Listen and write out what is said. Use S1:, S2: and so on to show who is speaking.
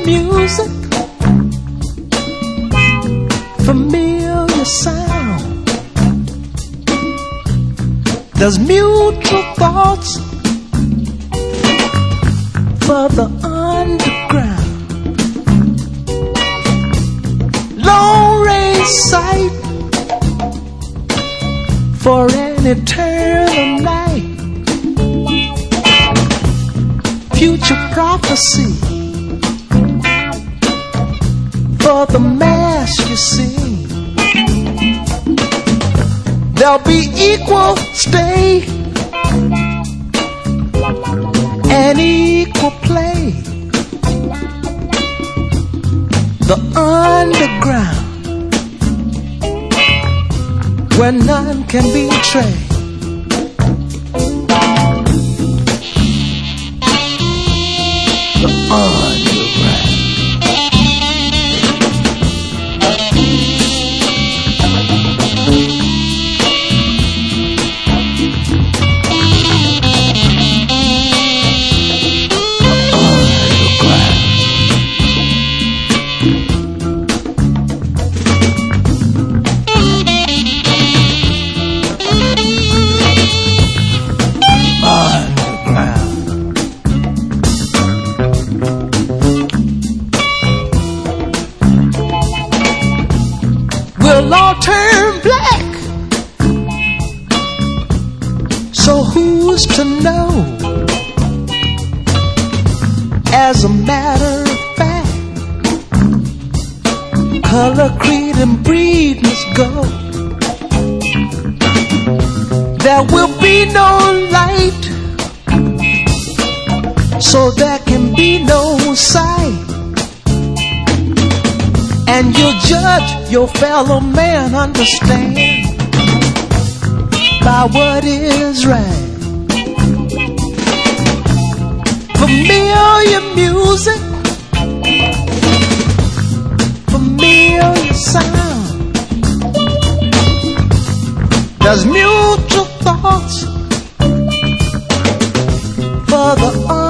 S1: music, familiar sound. There's mutual thoughts for the underground. Long range sight for an eternal night. Future prophecy for the mass you see. There'll be equal stay and equal play. The underground, where none can betray. The underground. We'll all turn black, so who's to know? As a matter of fact, color, creed, and breed must go. There will be no light, so there can be no sight. And you'll judge your fellow man, understand, by what is right. Familiar music, familiar sound. There's mutual thoughts for the